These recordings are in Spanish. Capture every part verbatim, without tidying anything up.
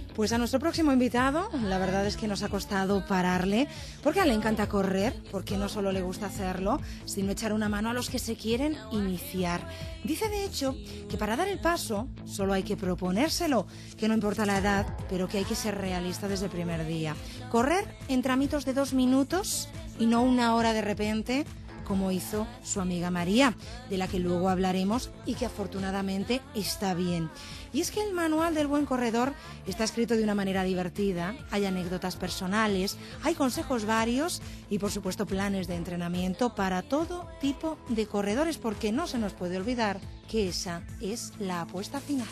Pues a nuestro próximo invitado, la verdad es que nos ha costado pararle, porque a él le encanta correr, porque no solo le gusta hacerlo, sino echar una mano a los que se quieren iniciar. Dice, de hecho, que para dar el paso solo hay que proponérselo, que no importa la edad, pero que hay que ser realista desde el primer día. Correr en tramitos de dos minutos y no una hora de repente, como hizo su amiga María, de la que luego hablaremos y que afortunadamente está bien. Y es que el manual del buen corredor está escrito de una manera divertida, hay anécdotas personales, hay consejos varios y por supuesto planes de entrenamiento para todo tipo de corredores, porque no se nos puede olvidar que esa es la apuesta final.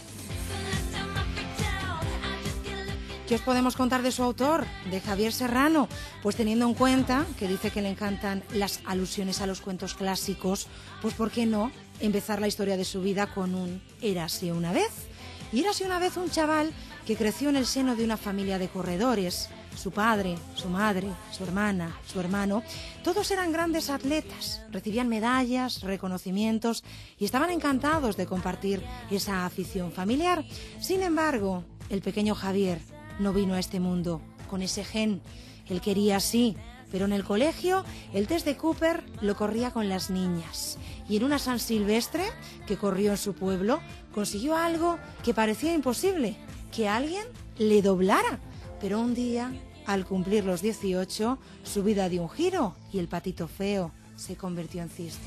¿Qué os podemos contar de su autor, de Javier Serrano? Pues teniendo en cuenta que dice que le encantan las alusiones a los cuentos clásicos, pues ¿por qué no empezar la historia de su vida con un érase una vez? Y érase una vez un chaval que creció en el seno de una familia de corredores. Su padre, su madre, su hermana, su hermano, todos eran grandes atletas, recibían medallas, reconocimientos y estaban encantados de compartir esa afición familiar. Sin embargo, el pequeño Javier no vino a este mundo con ese gen. Él quería sí, pero en el colegio el test de Cooper lo corría con las niñas. Y en una San Silvestre que corrió en su pueblo, consiguió algo que parecía imposible, que alguien le doblara. Pero un día, al cumplir los dieciocho, su vida dio un giro y el patito feo se convirtió en cisne.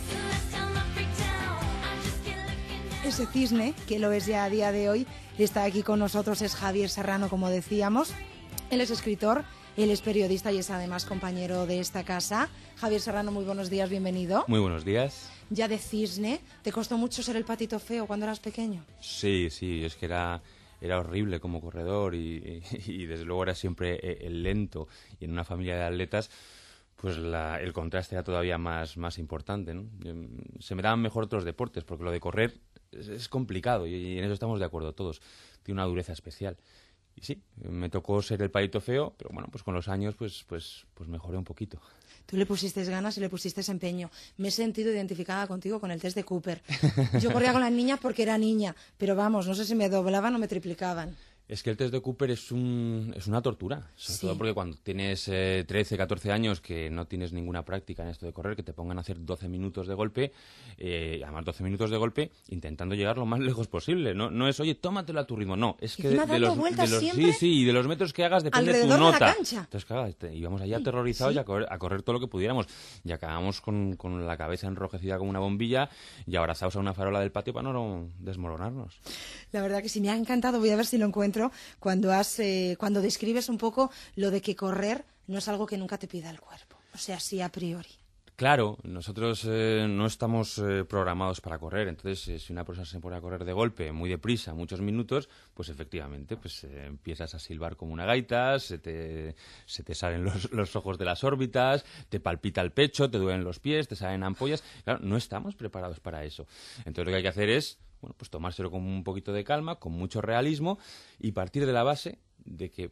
Ese cisne, que lo es ya a día de hoy, está aquí con nosotros, es Javier Serrano, como decíamos. Él es escritor, él es periodista y es además compañero de esta casa. Javier Serrano, muy buenos días, bienvenido. Muy buenos días. Ya de cisne, ¿te costó mucho ser el patito feo cuando eras pequeño? Sí, sí, es que era, era horrible como corredor y, y, y desde luego era siempre el lento. Y en una familia de atletas, pues la, el contraste era todavía más, más importante, ¿no? Se me daban mejor otros deportes, porque lo de correr es, es complicado y, y en eso estamos de acuerdo todos. Tiene una dureza especial. Y sí, me tocó ser el patito feo, pero bueno, pues con los años pues, pues, pues mejoré un poquito. Tú le pusiste ganas y le pusiste empeño. Me he sentido identificada contigo con el test de Cooper. Yo corría con las niñas porque era niña, pero vamos, no sé si me doblaban o me triplicaban. Es que el test de Cooper es un es una tortura, sobre sí. todo porque cuando tienes eh, trece, catorce años que no tienes ninguna práctica en esto de correr, que te pongan a hacer doce minutos de golpe, eh, además doce minutos de golpe, intentando llegar lo más lejos posible. No no es, oye, tómatelo a tu ritmo, no, es que de, de, los, de los sí, sí, y de los metros que hagas depende tu nota. De la cancha. Entonces, claro, este, íbamos allá aterrorizados sí. y a correr, a correr todo lo que pudiéramos. Y acabamos con, con la cabeza enrojecida como una bombilla y abrazados a una farola del patio para no desmoronarnos. La verdad que sí, me ha encantado, voy a ver si lo encuentro. Cuando has eh, cuando describes un poco lo de que correr no es algo que nunca te pida el cuerpo, o sea, sí a priori. Claro, nosotros eh, no estamos eh, programados para correr, entonces eh, si una persona se pone a correr de golpe, muy deprisa, muchos minutos, pues efectivamente pues eh, empiezas a silbar como una gaita, se te, se te salen los, los ojos de las órbitas, te palpita el pecho, te duelen los pies, te salen ampollas. Claro, no estamos preparados para eso. Entonces lo que hay que hacer es bueno, pues tomárselo con un poquito de calma, con mucho realismo y partir de la base de que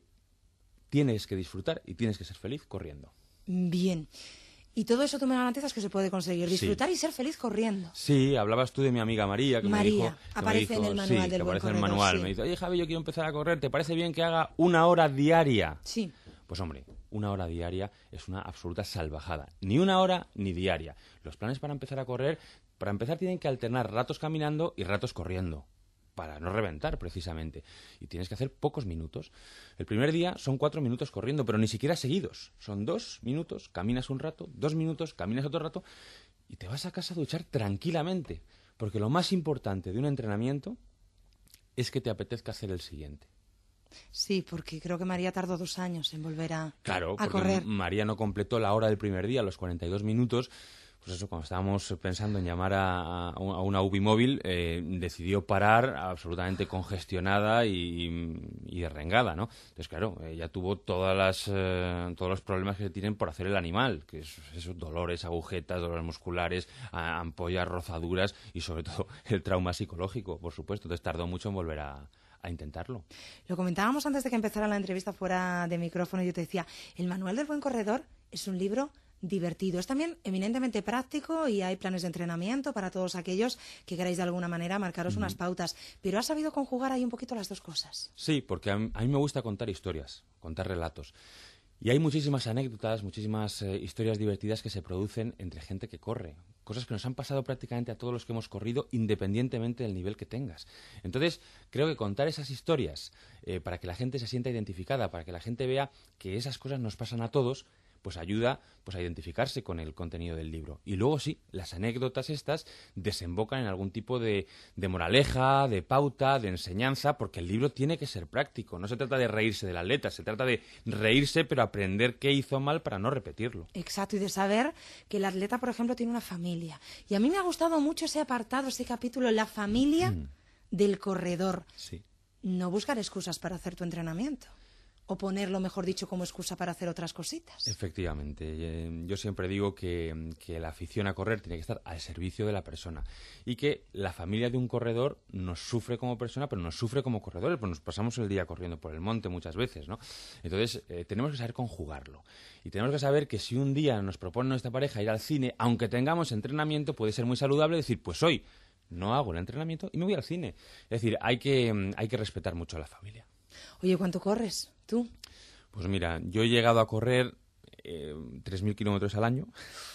tienes que disfrutar y tienes que ser feliz corriendo. Bien. Y todo eso tú me garantizas que se puede conseguir, disfrutar sí. y ser feliz corriendo. Sí, hablabas tú de mi amiga María, que María, me dijo... Que aparece me dijo, en el manual sí, del que buen aparece corredor, en el manual. sí. Me dice, oye Javi, yo quiero empezar a correr, ¿te parece bien que haga una hora diaria? Sí. Pues hombre, una hora diaria es una absoluta salvajada. Ni una hora ni diaria. Los planes para empezar a correr, para empezar tienen que alternar ratos caminando y ratos corriendo, para no reventar, precisamente. Y tienes que hacer pocos minutos. El primer día son cuatro minutos corriendo, pero ni siquiera seguidos. Son dos minutos, caminas un rato, dos minutos, caminas otro rato, y te vas a casa a duchar tranquilamente. Porque lo más importante de un entrenamiento es que te apetezca hacer el siguiente. Sí, porque creo que María tardó dos años en volver a, claro, a correr. María no completó la hora del primer día, los cuarenta y dos minutos. Pues eso, cuando estábamos pensando en llamar a, a una U B I móvil, eh, decidió parar absolutamente congestionada y, y derrengada, ¿no? Entonces, claro, ella tuvo todas las, eh, todos los problemas que se tienen por hacer el animal, que es esos dolores, agujetas, dolores musculares, ampollas, rozaduras y sobre todo el trauma psicológico, por supuesto. Entonces tardó mucho en volver a, a intentarlo. Lo comentábamos antes de que empezara la entrevista fuera de micrófono y yo te decía, el manual del buen corredor es un libro divertido. Es también eminentemente práctico y hay planes de entrenamiento para todos aquellos que queráis de alguna manera marcaros uh-huh. unas pautas. Pero has sabido conjugar ahí un poquito las dos cosas. Sí, porque a mí, a mí me gusta contar historias, contar relatos. Y hay muchísimas anécdotas, muchísimas eh, historias divertidas que se producen entre gente que corre. Cosas que nos han pasado prácticamente a todos los que hemos corrido, independientemente del nivel que tengas. Entonces, creo que contar esas historias eh, para que la gente se sienta identificada, para que la gente vea que esas cosas nos pasan a todos, pues ayuda pues a identificarse con el contenido del libro. Y luego sí, las anécdotas estas desembocan en algún tipo de, de moraleja, de pauta, de enseñanza, porque el libro tiene que ser práctico. No se trata de reírse del atleta, se trata de reírse pero aprender qué hizo mal para no repetirlo. Exacto, y de saber que el atleta, por ejemplo, tiene una familia. Y a mí me ha gustado mucho ese apartado, ese capítulo, la familia mm. del corredor. Sí. No buscar excusas para hacer tu entrenamiento. O ponerlo, mejor dicho, como excusa para hacer otras cositas. Efectivamente. Eh, yo siempre digo que, que la afición a correr tiene que estar al servicio de la persona. Y que la familia de un corredor nos sufre como persona, pero nos sufre como corredores, pues nos pasamos el día corriendo por el monte muchas veces, ¿no? Entonces, eh, tenemos que saber conjugarlo. Y tenemos que saber que si un día nos propone nuestra pareja ir al cine, aunque tengamos entrenamiento, puede ser muy saludable decir, pues hoy no hago el entrenamiento y me voy al cine. Es decir, hay que, hay que respetar mucho a la familia. Oye, ¿cuánto corres tú? Pues mira, yo he llegado a correr eh, tres mil kilómetros al año,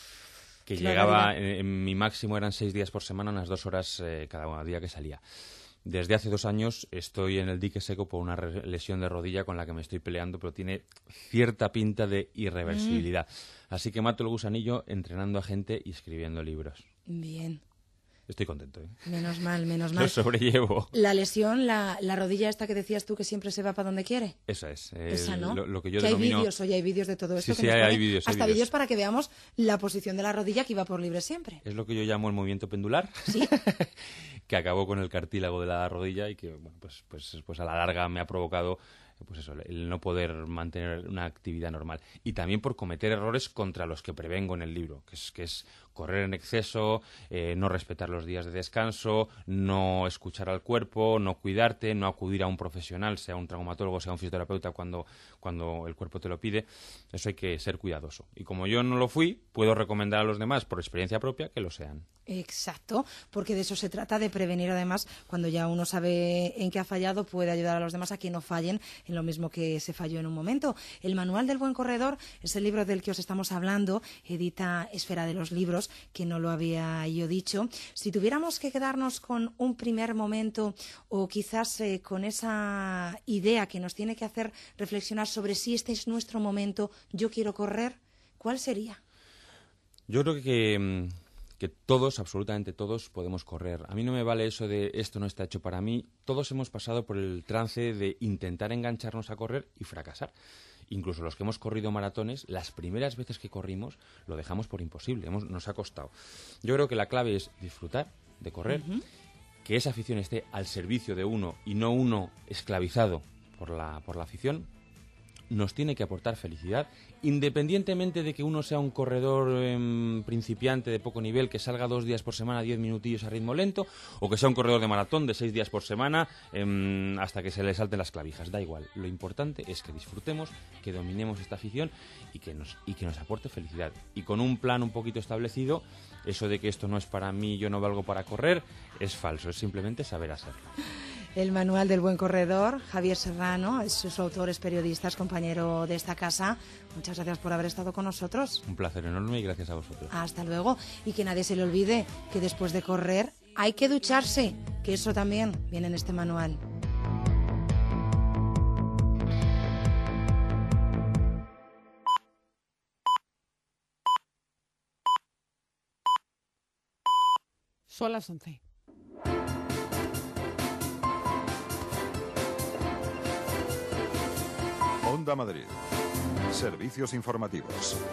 que Claro, llegaba, en, en mi máximo eran seis días por semana, unas dos horas eh, cada día que salía. Desde hace dos años estoy en el dique seco por una re- lesión de rodilla con la que me estoy peleando, pero tiene cierta pinta de irreversibilidad. Mm. Así que mato el gusanillo entrenando a gente y escribiendo libros. Bien. Estoy contento, ¿eh? Menos mal, menos mal. Lo sobrellevo. La lesión, la, la rodilla esta que decías tú que siempre se va para donde quiere. Esa es. Eh, Esa, ¿no? Lo, lo que yo que denomino... hay vídeos, oye, hay vídeos de todo esto. Sí, que sí, nos hay, pone hay vídeos. Hasta hay vídeos para que veamos la posición de la rodilla que iba por libre siempre. Es lo que yo llamo el movimiento pendular. Sí. Que acabó con el cartílago de la rodilla y que, bueno, pues, pues, pues a la larga me ha provocado pues eso, el no poder mantener una actividad normal. Y también por cometer errores contra los que prevengo en el libro, que es, que es correr en exceso, eh, no respetar los días de descanso, no escuchar al cuerpo, no cuidarte, no acudir a un profesional, sea un traumatólogo, sea un fisioterapeuta, cuando, cuando el cuerpo te lo pide. Eso hay que ser cuidadoso. Y como yo no lo fui, puedo recomendar a los demás, por experiencia propia, que lo sean. Exacto, porque de eso se trata, de prevenir. Además, cuando ya uno sabe en qué ha fallado, puede ayudar a los demás a que no fallen en lo mismo que se falló en un momento. El Manual del Buen Corredor es el libro del que os estamos hablando, edita Esfera de los Libros, que no lo había yo dicho. Si tuviéramos que quedarnos con un primer momento o quizás eh, con esa idea que nos tiene que hacer reflexionar sobre si este es nuestro momento, yo quiero correr, ¿cuál sería? Yo creo que... que todos, absolutamente todos, podemos correr. A mí no me vale eso de esto no está hecho para mí. Todos hemos pasado por el trance de intentar engancharnos a correr y fracasar. Incluso los que hemos corrido maratones, las primeras veces que corrimos lo dejamos por imposible, hemos, nos ha costado. Yo creo que la clave es disfrutar de correr, uh-huh. que esa afición esté al servicio de uno y no uno esclavizado por la, por la afición. Nos tiene que aportar felicidad, independientemente de que uno sea un corredor eh, principiante de poco nivel, que salga dos días por semana, diez minutillos a ritmo lento, o que sea un corredor de maratón de seis días por semana eh, hasta que se le salten las clavijas. Da igual. Lo importante es que disfrutemos, que dominemos esta afición y que nos, y que nos aporte felicidad. Y con un plan un poquito establecido, eso de que esto no es para mí, yo no valgo para correr, es falso, es simplemente saber hacerlo. El Manual del Buen Corredor, Javier Serrano, es su autor, es periodista, es compañero de esta casa. Muchas gracias por haber estado con nosotros. Un placer enorme y gracias a vosotros. Hasta luego. Y que nadie se le olvide que después de correr hay que ducharse, que eso también viene en este manual. Son las once. Onda Madrid. Servicios informativos.